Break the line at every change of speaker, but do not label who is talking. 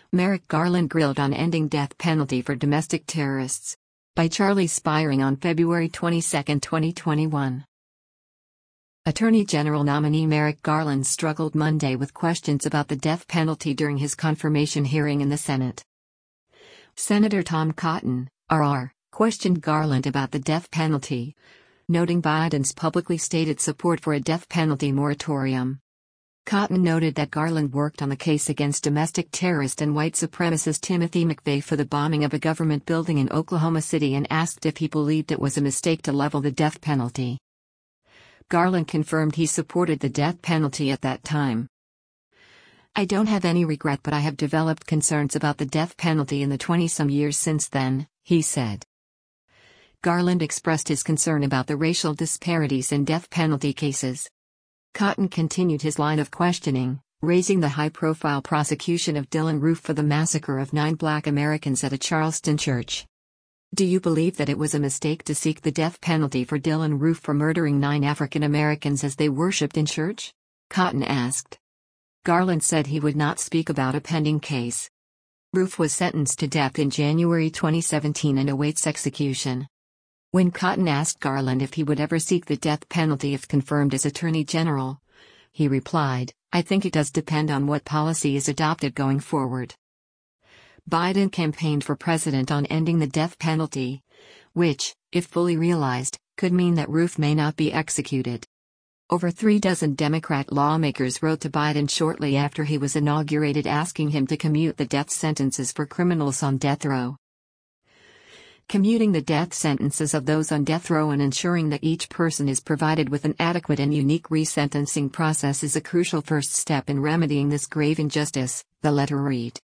Merrick Garland grilled on ending death penalty for domestic terrorists. By Charlie Spiring on February 22, 2021. Attorney General nominee Merrick Garland struggled Monday with questions about the death penalty during his confirmation hearing in the Senate. Senator Tom Cotton, RR, questioned Garland about the death penalty, noting Biden's publicly stated support for a death penalty moratorium. Cotton noted that Garland worked on the case against domestic terrorist and white supremacist Timothy McVeigh for the bombing of a government building in Oklahoma City and asked if he believed it was a mistake to level the death penalty. Garland confirmed he supported the death penalty at that time. "I don't have any regret, but I have developed concerns about the death penalty in the 20-some years since then," he said. Garland expressed his concern about the racial disparities in death penalty cases. Cotton continued his line of questioning, raising the high-profile prosecution of Dylann Roof for the massacre of 9 Black Americans at a Charleston church. "Do you believe that it was a mistake to seek the death penalty for Dylann Roof for murdering 9 African Americans as they worshipped in church?" Cotton asked. Garland said he would not speak about a pending case. Roof was sentenced to death in January 2017 and awaits execution. When Cotton asked Garland if he would ever seek the death penalty if confirmed as Attorney General, he replied, "I think it does depend on what policy is adopted going forward." Biden campaigned for president on ending the death penalty, which, if fully realized, could mean that Roof may not be executed. Over 36 Democrat lawmakers wrote to Biden shortly after he was inaugurated asking him to commute the death sentences for criminals on death row. Commuting the death sentences of those on death row and ensuring that each person is provided with an adequate and unique resentencing process is a crucial first step in remedying this grave injustice, the letter read.